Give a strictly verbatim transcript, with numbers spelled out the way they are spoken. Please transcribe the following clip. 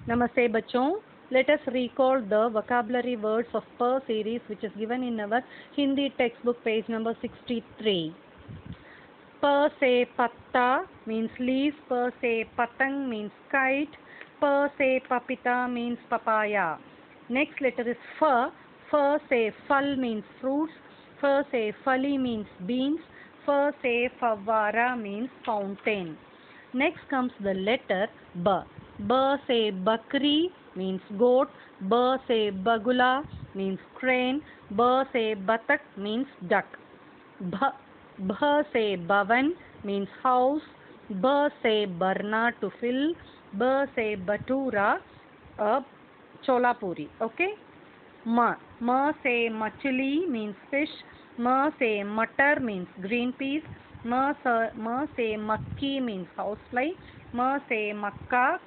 Namaste bachon. Let us recall the vocabulary words of per series which is given in our Hindi textbook page number sixty-three. Per se patta means leaf, per se patang means kite, per se papita means papaya. Next letter is fa. Fa se fal means fruits, fa se fali means beans, fa se favara means fountain. Next comes the letter B. B se bakri means goat, B se bagula means crane, B se batak means duck. B, B se bhavan means house, B se barna to fill, B se batura a cholapuri. Okay. Ma, ma se machili means fish, ma se matar means green peas, ma, sa, ma se makki means housefly, ma se makka